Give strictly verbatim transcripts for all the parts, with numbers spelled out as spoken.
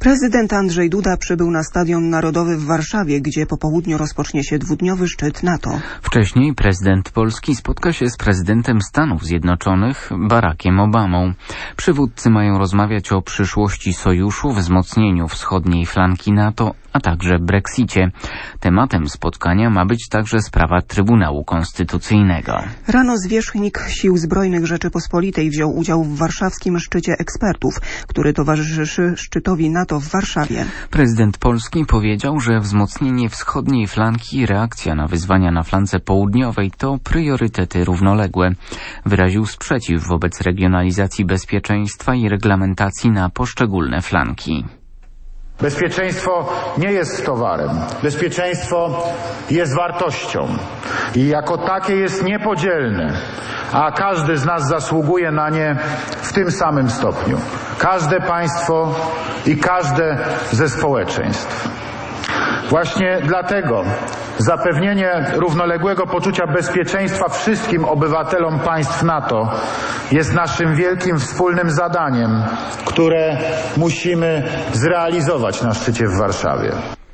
Prezydent Andrzej Duda przybył na Stadion Narodowy w Warszawie, gdzie po południu rozpocznie się dwudniowy szczyt NATO. Wcześniej prezydent Polski spotka się z prezydentem Stanów Zjednoczonych Barackiem Obamą. Przywódcy mają rozmawiać o przyszłości sojuszu, wzmocnieniu wschodniej flanki NATO, a także Brexicie. Tematem spotkania ma być także sprawa Trybunału Konstytucyjnego. Rano zwierzchnik Sił Zbrojnych Rzeczypospolitej wziął udział w warszawskim szczycie ekspertów, który towarzyszy szczytowi NATO w Warszawie. Prezydent Polski powiedział, że wzmocnienie wschodniej flanki i reakcja na wyzwania na flance południowej to priorytety równoległe. Wyraził sprzeciw wobec regionalizacji bezpieczeństwa i reglamentacji na poszczególne flanki. Bezpieczeństwo nie jest towarem. Bezpieczeństwo jest wartością i jako takie jest niepodzielne, a każdy z nas zasługuje na nie w tym samym stopniu. Każde państwo i każde ze społeczeństw. Właśnie dlatego zapewnienie równoległego poczucia bezpieczeństwa wszystkim obywatelom państw NATO jest naszym wielkim wspólnym zadaniem, które musimy zrealizować na szczycie w Warszawie.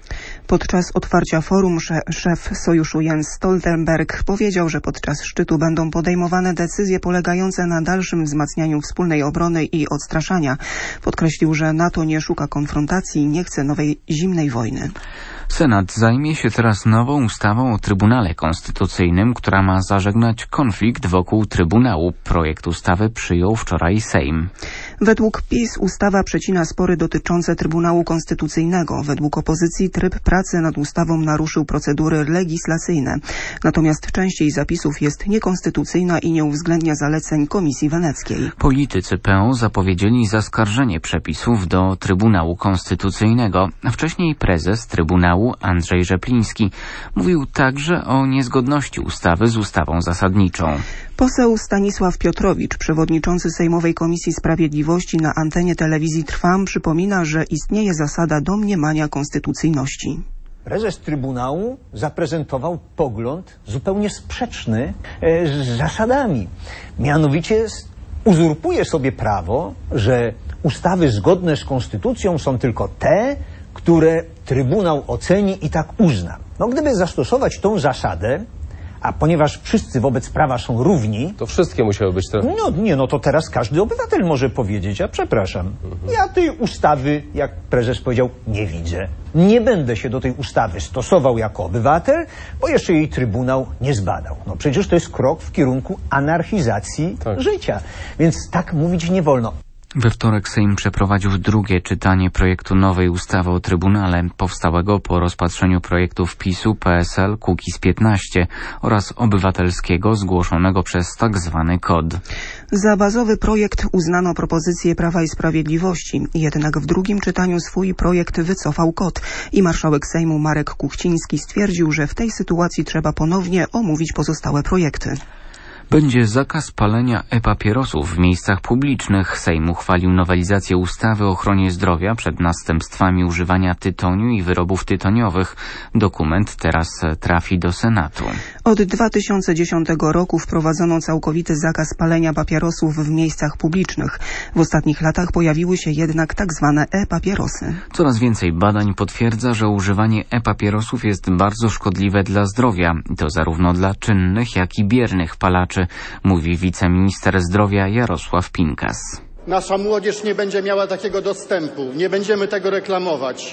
Podczas otwarcia forum szef sojuszu Jens Stoltenberg powiedział, że podczas szczytu będą podejmowane decyzje polegające na dalszym wzmacnianiu wspólnej obrony i odstraszania. Podkreślił, że NATO nie szuka konfrontacji i nie chce nowej zimnej wojny. Senat zajmie się teraz nową ustawą o Trybunale Konstytucyjnym, która ma zażegnać konflikt wokół Trybunału. Projekt ustawy przyjął wczoraj Sejm. Według PiS ustawa przecina spory dotyczące Trybunału Konstytucyjnego. Według opozycji tryb pracy nad ustawą naruszył procedury legislacyjne. Natomiast część jej zapisów jest niekonstytucyjna i nie uwzględnia zaleceń Komisji Weneckiej. Politycy P O zaskarżyli zaskarżenie przepisów do Trybunału Konstytucyjnego. Wcześniej prezes Trybunału Andrzej Rzepliński mówił także o niezgodności ustawy z ustawą zasadniczą. Poseł Stanisław Piotrowicz, przewodniczący Sejmowej Komisji Sprawiedliwości na antenie telewizji Trwam, przypomina, że istnieje zasada domniemania konstytucyjności. Prezes Trybunału zaprezentował pogląd zupełnie sprzeczny z zasadami. Mianowicie uzurpuje sobie prawo, że ustawy zgodne z konstytucją są tylko te, które Trybunał oceni i tak uzna. No gdyby zastosować tą zasadę, a ponieważ wszyscy wobec prawa są równi... To wszystkie musiały być teraz... No nie, no to teraz każdy obywatel może powiedzieć, a przepraszam, mhm. ja tej ustawy, jak prezes powiedział, nie widzę. Nie będę się do tej ustawy stosował jako obywatel, bo jeszcze jej Trybunał nie zbadał. No przecież to jest krok w kierunku anarchizacji tak. życia, więc tak mówić nie wolno. We wtorek Sejm przeprowadził drugie czytanie projektu nowej ustawy o Trybunale, powstałego po rozpatrzeniu projektów PiSu, P S L, Kukiz piętnaście oraz obywatelskiego zgłoszonego przez tak zwany K O D. Za bazowy projekt uznano propozycję Prawa i Sprawiedliwości, jednak w drugim czytaniu swój projekt wycofał K O D i marszałek Sejmu Marek Kuchciński stwierdził, że w tej sytuacji trzeba ponownie omówić pozostałe projekty. Będzie zakaz palenia e-papierosów w miejscach publicznych. Sejm uchwalił nowelizację ustawy o ochronie zdrowia przed następstwami używania tytoniu i wyrobów tytoniowych. Dokument teraz trafi do Senatu. Od dwa tysiące dziesiątego roku wprowadzono całkowity zakaz palenia papierosów w miejscach publicznych. W ostatnich latach pojawiły się jednak tak zwane e-papierosy. Coraz więcej badań potwierdza, że używanie e-papierosów jest bardzo szkodliwe dla zdrowia. I to zarówno dla czynnych, jak i biernych palaczy, mówi wiceminister zdrowia Jarosław Pinkas. Nasza młodzież nie będzie miała takiego dostępu, nie będziemy tego reklamować.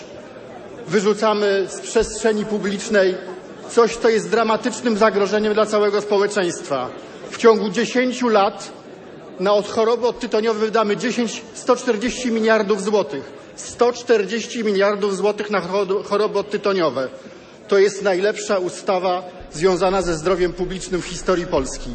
Wyrzucamy z przestrzeni publicznej coś, co jest dramatycznym zagrożeniem dla całego społeczeństwa. W ciągu dziesięciu lat na od choroby odtytoniowe wydamy sto czterdzieści miliardów złotych. sto czterdzieści miliardów złotych na choroby odtytoniowe. To jest najlepsza ustawa związana ze zdrowiem publicznym w historii Polski.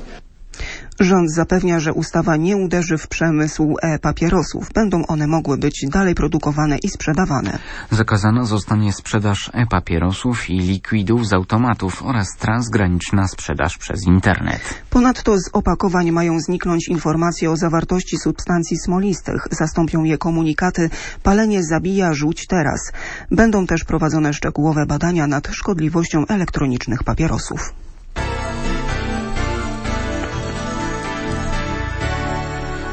Rząd zapewnia, że ustawa nie uderzy w przemysł e-papierosów. Będą one mogły być dalej produkowane i sprzedawane. Zakazana zostanie sprzedaż e-papierosów i likwidów z automatów oraz transgraniczna sprzedaż przez internet. Ponadto z opakowań mają zniknąć informacje o zawartości substancji smolistych. Zastąpią je komunikaty „palenie zabija, rzuć teraz”. Będą też prowadzone szczegółowe badania nad szkodliwością elektronicznych papierosów.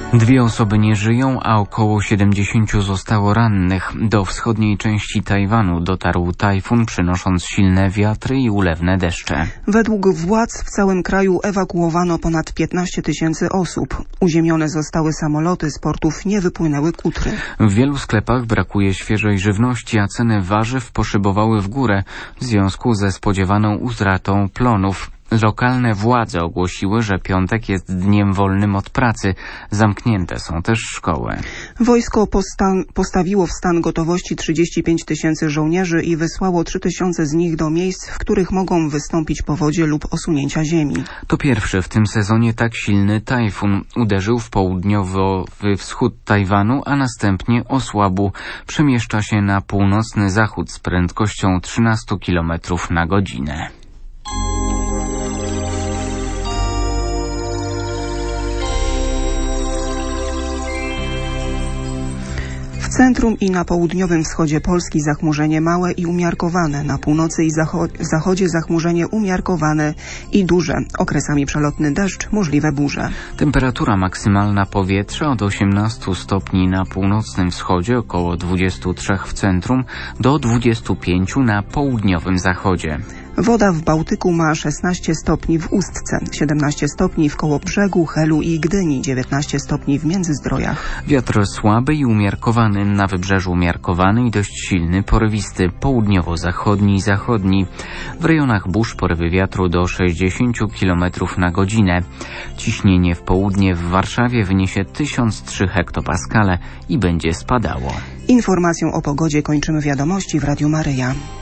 Dwie osoby nie żyją, a około siedemdziesięciu zostało rannych. Do wschodniej części Tajwanu dotarł tajfun, przynosząc silne wiatry i ulewne deszcze. Według władz w całym kraju ewakuowano ponad piętnaście tysięcy osób. Uziemione zostały samoloty, z portów nie wypłynęły kutry. W wielu sklepach brakuje świeżej żywności, a ceny warzyw poszybowały w górę w związku ze spodziewaną utratą plonów. Lokalne władze ogłosiły, że piątek jest dniem wolnym od pracy. Zamknięte są też szkoły. Wojsko postan- postawiło w stan gotowości trzydzieści pięć tysięcy żołnierzy i wysłało trzy tysiące z nich do miejsc, w których mogą wystąpić powodzie lub osunięcia ziemi. To pierwszy w tym sezonie tak silny tajfun. Uderzył w południowy wschód Tajwanu, a następnie osłabł. Przemieszcza się na północny zachód z prędkością trzynaście kilometrów na godzinę. W centrum i na południowym wschodzie Polski zachmurzenie małe i umiarkowane, na północy i zacho- zachodzie zachmurzenie umiarkowane i duże, okresami przelotny deszcz, możliwe burze. Temperatura maksymalna powietrza od osiemnastu stopni na północnym wschodzie, około dwudziestu trzech w centrum, do dwudziestu pięciu na południowym zachodzie. Woda w Bałtyku ma szesnaście stopni w Ustce, siedemnaście stopni w Kołobrzegu, Helu i Gdyni, dziewiętnaście stopni w Międzyzdrojach. Wiatr słaby i umiarkowany, na wybrzeżu umiarkowany i dość silny, porywisty, południowo-zachodni i zachodni. W rejonach burz porywy wiatru do sześćdziesięciu kilometrów na godzinę. Ciśnienie w południe w Warszawie wyniesie tysiąc trzy hektopaskale i będzie spadało. Informacją o pogodzie kończymy wiadomości w Radiu Maryja.